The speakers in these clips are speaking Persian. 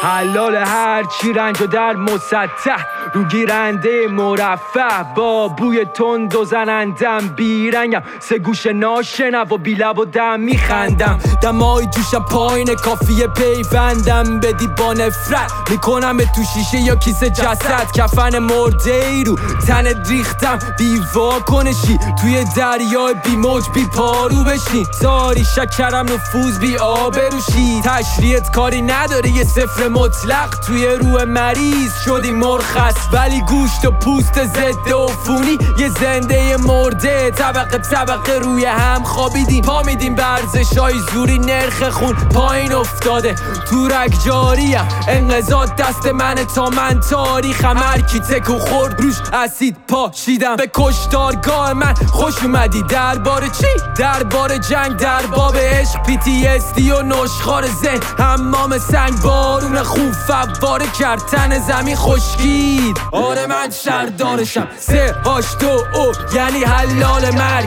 حلال هر چی رنج و در مسطح رو گیرنده مرفه با بوی تند و زنندم بیرنگم سه گوش ناشنو و بی لب و دم میخندم دمای جوشم پایین کافیه پیوندم بدی با نفرت میکنم تو شیشه یا کیسه جسد کفن مرده ای رو تنت ریختم بی واکنشی توی دریای بی موج بی پارو بشی ساری شکرم نفوذ بی آبروشی تشریعت کاری نداره یه صفر مطلق توی روح مریض شدی مرخص ولی گوشت و پوست ضد عفونی یه زنده مرده طبقه روی هم خوابیدیم پا میدیم به ارزشای زوری نرخ خون پایین افتاده تو رگ جاریم انقضا دست منه تا من تاریخم هر کی تکو خورد روش اسید پاشیدم به کشتارگاه من خوش اومدی درباره چی؟ درباره جنگ در باب عشق PTSD و نشخار ذهن حمام سنگ بارون خوب فواره کرد تن زمین خشکید آره من شردارشم 3 8 2 او یعنی حلال مرگ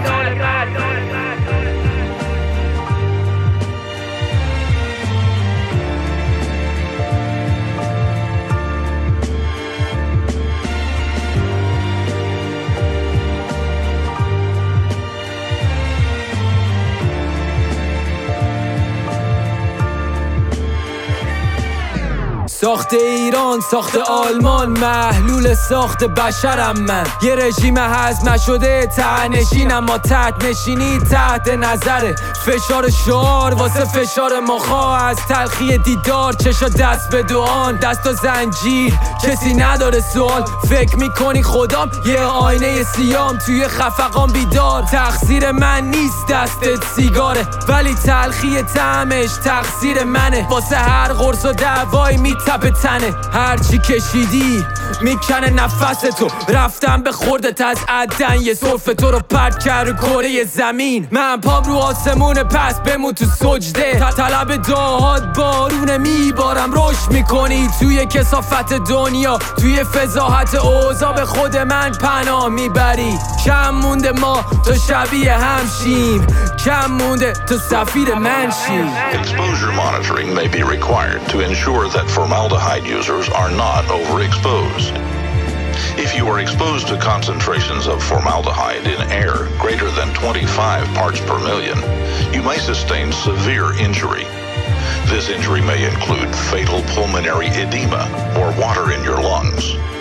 ساخت ایران ساخت آلمان محلول ساخت بشرم من یه رژیم هضم نشده ته‌نشین اما تحت نشینی تحت نظره فشار شعار واسه فشار مخا از تلخی دیدار چشا دست به دعان دست و زنجیر کسی نداره سوال فکر میکنی خدام یه آینه سیام توی خفقان بیدار تقصیر من نیست دستت سیگاره ولی تلخی طعمش تقصیر منه واسه هر قرص و دوای میتپه تنه هرچی کشیدی میکنه نفس تو رفتم به خوردت از عدن یه صرف تو رو پرد کرد رو کره زمین من پام رو آسمون پس بمون تو سجده طلب دعات بارونه میبارم رشد میکنی توی کثافت دنیا توی فضاحت اوضاع به خود من پناه میبری کم مونده ما تو شبیه همشیم کم مونده تو سفیر من شیم Exposure monitoring may be required to ensure that formaldehyde users are not overexposed. If you are exposed to concentrations of formaldehyde in air greater than 25 parts per million, you may sustain severe injury. This injury may include fatal pulmonary edema or water in your lungs.